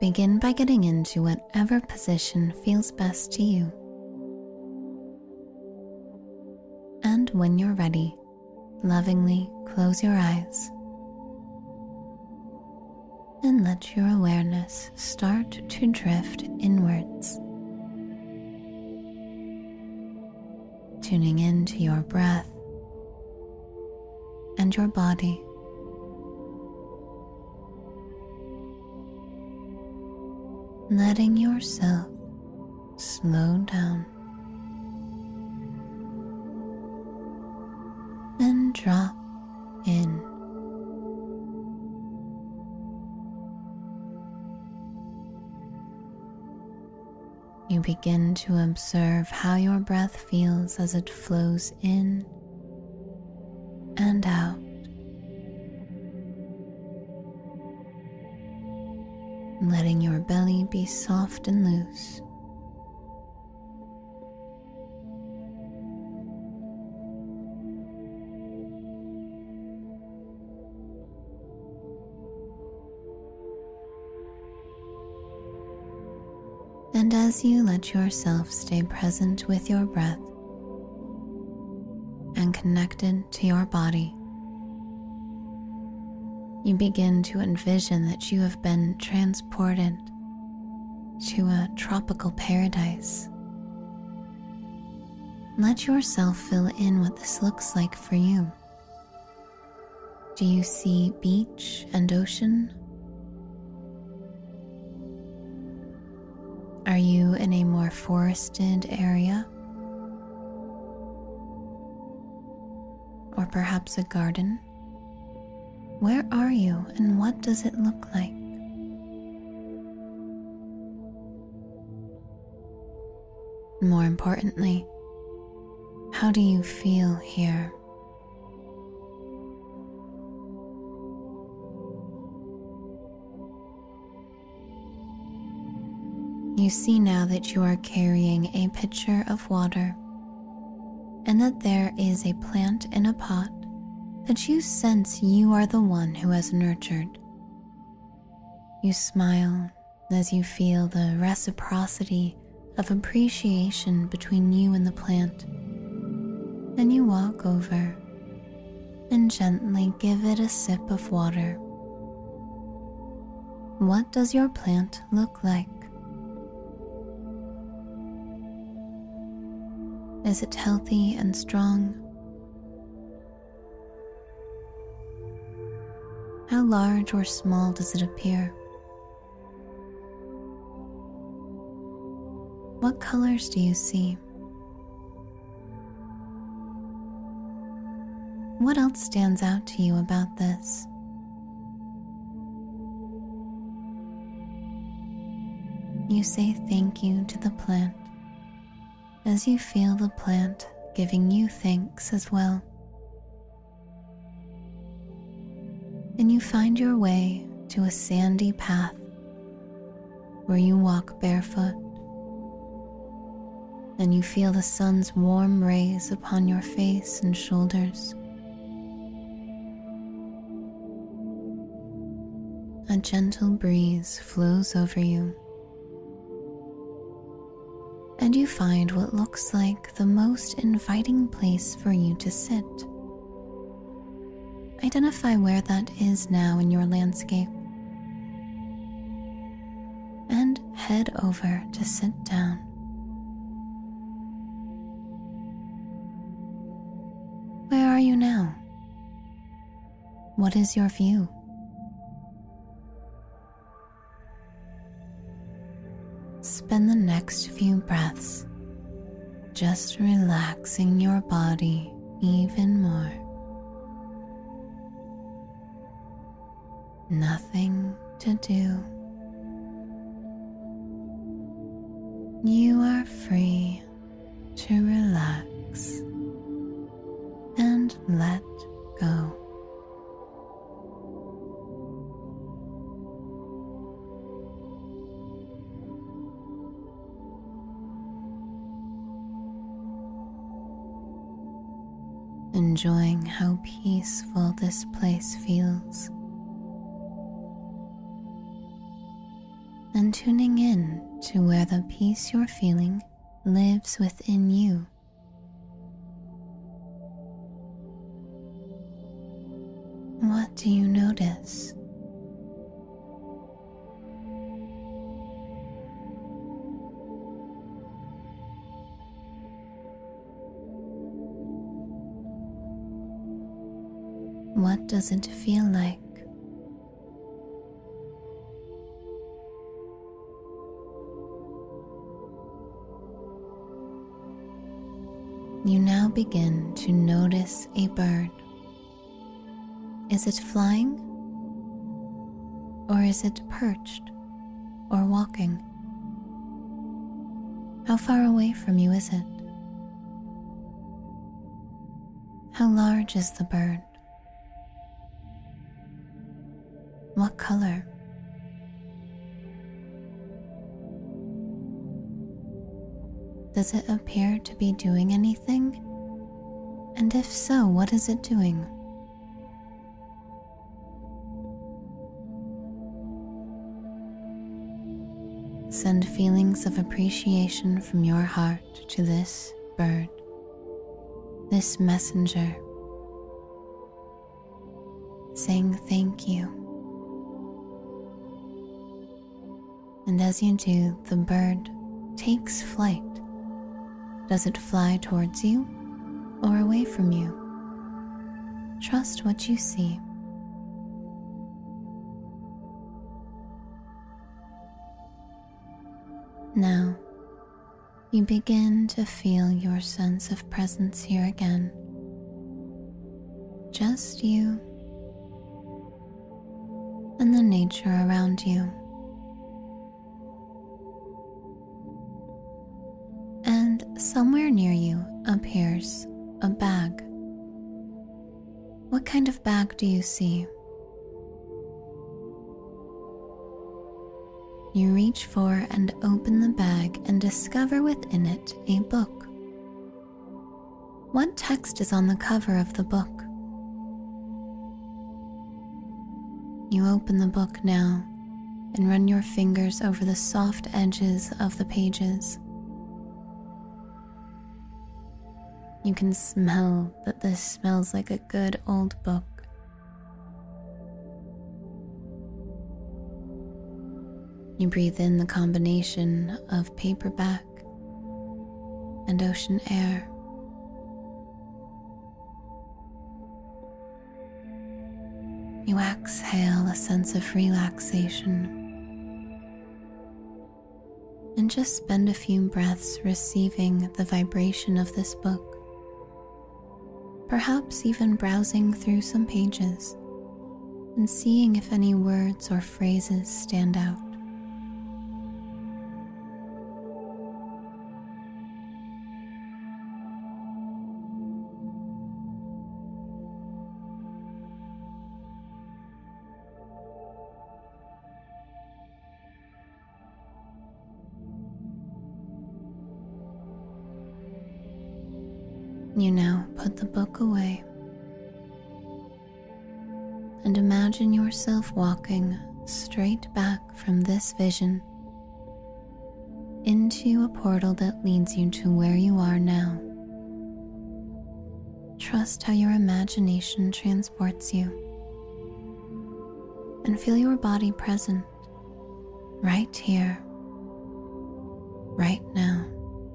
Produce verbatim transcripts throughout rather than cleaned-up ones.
Begin by getting into whatever position feels best to you. And when you're ready, lovingly close your eyes and let your awareness start to drift inwards, tuning into your breath and your body. Letting yourself slow down and drop in. You begin to observe how your breath feels as it flows in and out. Letting your belly be soft and loose. And as you let yourself stay present with your breath and connected to your body, you begin to envision that you have been transported to a tropical paradise. Let yourself fill in what this looks like for you. Do you see beach and ocean? Are you in a more forested area? Or perhaps a garden? Where are you and what does it look like? More importantly, how do you feel here? You see now that you are carrying a pitcher of water and that there is a plant in a pot that you sense you are the one who has nurtured. You smile as you feel the reciprocity of appreciation between you and the plant. Then you walk over and gently give it a sip of water. What does your plant look like? Is it healthy and strong? How large or small does it appear? What colors do you see? What else stands out to you about this? You say thank you to the plant as you feel the plant giving you thanks as well. And you find your way to a sandy path where you walk barefoot, and you feel the sun's warm rays upon your face and shoulders. A gentle breeze flows over you, and you find what looks like the most inviting place for you to sit. Identify where that is now in your landscape and head over to sit down. Where are you now? What is your view? Spend the next few breaths just relaxing your body even more. Nothing to do. You are free to relax and let go. Enjoying how peaceful this place feels. and tuning in to where the peace you're feeling lives within you. What do you notice? What does it feel like? You now begin to notice a bird. Is it flying? Or is it perched or walking? How far away from you is it? How large is the bird? What color? Does it appear to be doing anything? And if so, what is it doing? Send feelings of appreciation from your heart to this bird, this messenger, saying thank you. And as you do, the bird takes flight. Does it fly towards you or away from you? Trust what you see. Now, you begin to feel your sense of presence here again. Just you and the nature around you. And somewhere near you appears a bag. What kind of bag do you see? You reach for and open the bag and discover within it a book. What text is on the cover of the book? You open the book now and run your fingers over the soft edges of the pages. You can smell that this smells like a good old book. You breathe in the combination of paperback and ocean air. You exhale a sense of relaxation and just spend a few breaths receiving the vibration of this book. Perhaps even browsing through some pages and seeing if any words or phrases stand out. You now put the book away and imagine yourself walking straight back from this vision into a portal that leads you to where you are now. Trust how your imagination transports you and feel your body present right here, right now.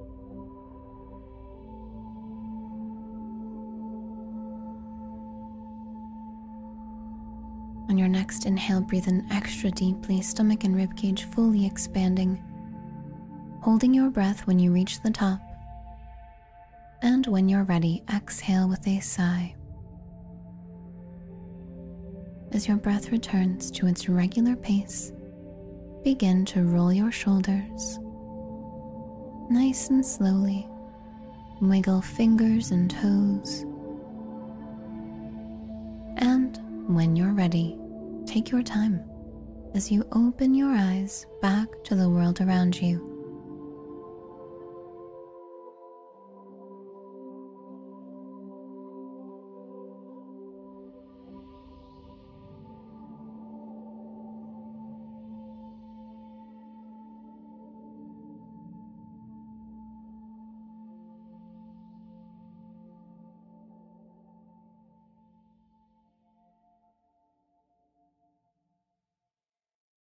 On your next inhale, breathe in extra deeply, stomach and ribcage fully expanding, holding your breath when you reach the top. And when you're ready, exhale with a sigh. As your breath returns to its regular pace, begin to roll your shoulders. Nice and slowly, wiggle fingers and toes. And when you're ready, take your time as you open your eyes back to the world around you.